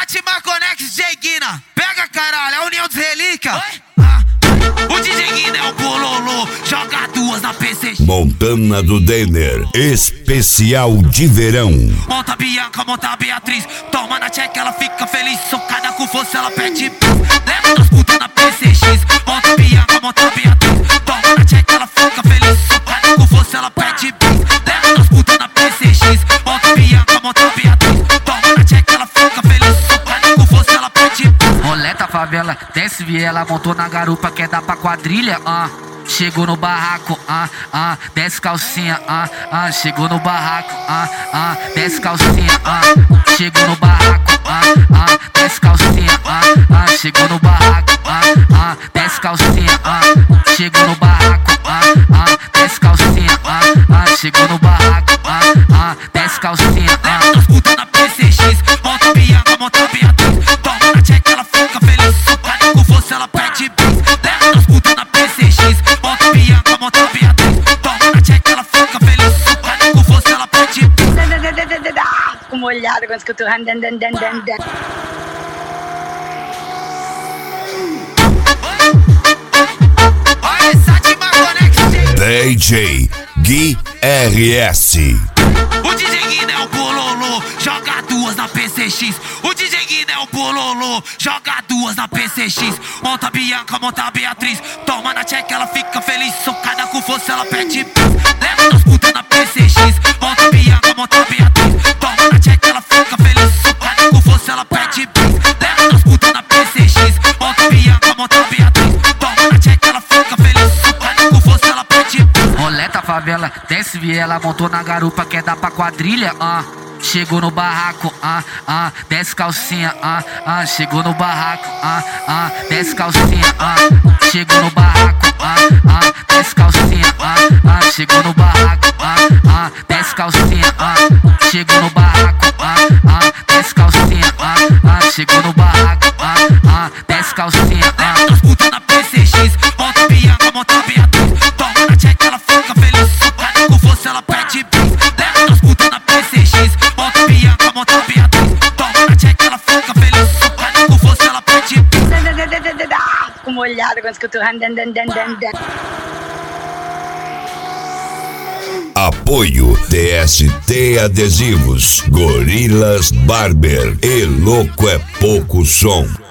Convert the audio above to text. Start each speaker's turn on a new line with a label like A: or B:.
A: Sétima Conex DJ Guina. Pega, caralho, a união dos relíquias. O DJ Guina é o bololô, joga duas na PC.
B: Montana do Denner, especial de verão.
A: Monta a Bianca, monta a Beatriz. Toma na check, ela fica feliz. Socada com força, ela pede. Leva das putas na PCX. Monta a Bianca, monta a Beatriz. Toma na check, ela fica feliz. Socada com força, ela pede. Leva das putas na PCX. Monta a Bianca, monta a Beatriz. Toma na check, ela fica feliz. Socada com força, ela pede.
C: Roleta, favela, desce viela, montou na garupa, quer dar pra quadrilha, Chegou no barraco, desce calcinha, chegou no barraco, desce calcinha, chegou no barraco, desce calcinha, chegou no barraco, desce calcinha, chegou no barraco, desce calcinha, chegou no barraco, desce calcinha,
A: das putas na PCX. Monta a Bianca, monta a Beatriz. Toma na check, ela fica feliz. Socada com força, ela pede bis. Leva das putas na PCX. Monta a Bianca, monta a Beatriz. Toma na check, ela fica feliz. Socada com força, ela pede bis.
D: Fico molhada quando escuto
A: Olha essa Sétima Conex
B: DJ Gui RS.
A: O DJ Guina é o bololô, joga duas na PCX. O DJ Guina é o bololô, joga duas na PCX. Monta a Bianca, monta a Beatriz. Toma na check, ela fica feliz. Socada com força, ela pede. Leva das putas na PCX. Monta a Bianca, monta a Beatriz. Toma na check, ela fica feliz. Socada com força, ela pede. Leva das putas na PCX. Monta a Bianca, monta a Beatriz. Toma na check, ela fica feliz. Socada com força, ela pede.
C: roleta, favela, desce viela, montou na garupa, quer dar pra quadrilha, Chegou no barraco, desce calcinha, chegou no barraco, desce calcinha, chegou no barraco, desce calcinha, chegou no barraco, desce calcinha, chegou no barraco, desce calcinha, chegou no barraco, desce calcinha,
A: das putas na PCX. Monta a Bianca, monta a Beatriz. Toma na check, ela fica feliz. Socada com força, ela pede bis. Leva das putas na PCX. Monta a Bianca, monta a Beatriz. Toma na check, ela fica feliz. Socada com força, ela pede bis.
D: Fico molhada quando escuto
B: Apoio TST Adesivos, Gorilas Barber e Louco é Pouco Som.